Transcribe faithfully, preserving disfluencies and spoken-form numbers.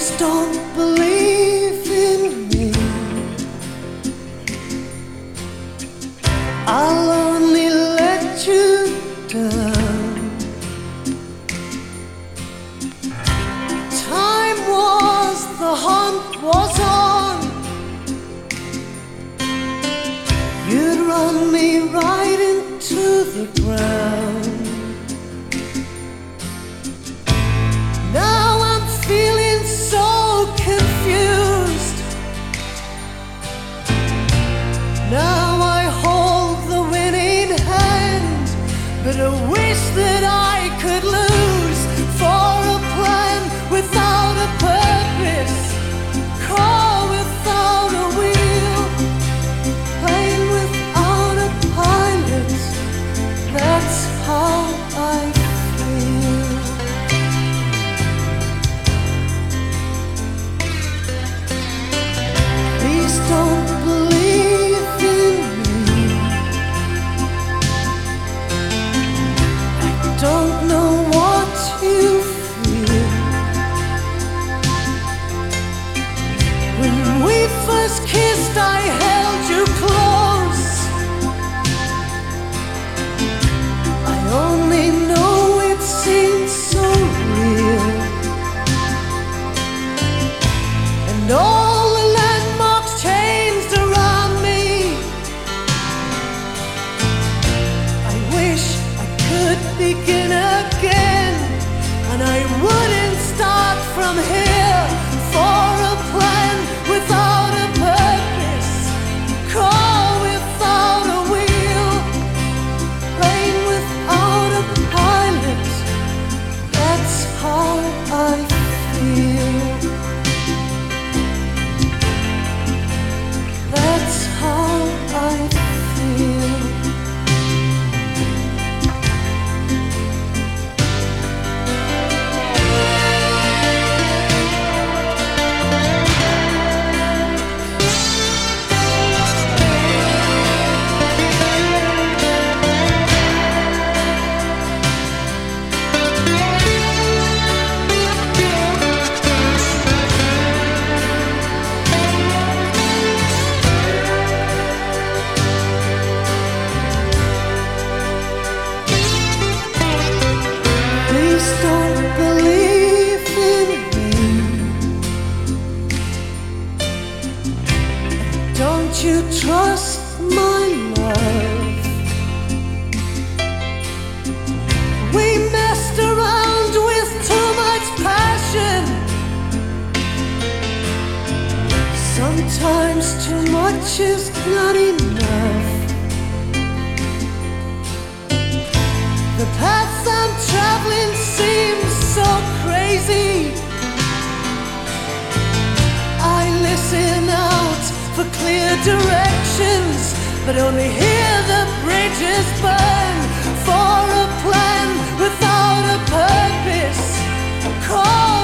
Please don't believe in me. I'll only let you down. Time was, the hunt was on. You'd run me right into the ground. Now I'm feeling so confused. Now I hold the winning hand, but I wish that I could lose. For a plan without a purpose, car without a wheel, plane without a pilot. That's how I feel. Please don't believe in me. I don't know what you feel. When we first kissed, I held you close. I only know it seemed so real. And all the landmarks changed around me. I wish I could begin again, and I wouldn't start from here. For a plan without a purpose, car without a wheel, plane without a pilot. That's how I feel. That's how I feel. Please don't believe in me. Don't you trust my love? We messed around with too much passion. Sometimes too much is not enough. The path I'm traveling seems so crazy. I listen out for clear directions, but only hear the bridges burn. For a plan without a purpose, call